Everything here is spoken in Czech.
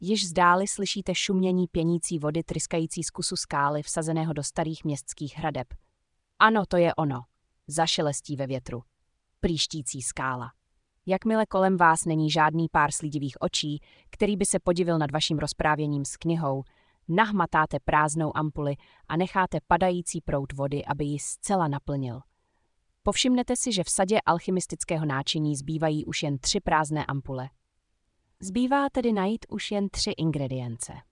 Již z dály slyšíte šumění pěnící vody tryskající z kusu skály vsazeného do starých městských hradeb. Ano, to je ono. Zašelestí ve větru. Prýštící skála. Jakmile kolem vás není žádný pár slídivých očí, který by se podivil nad vaším rozprávěním s knihou, nahmatáte prázdnou ampuli a necháte padající proud vody, aby ji zcela naplnil. Povšimnete si, že v sadě alchymistického náčiní zbývají už jen 3 prázdné ampule. Zbývá tedy najít už jen 3 ingredience.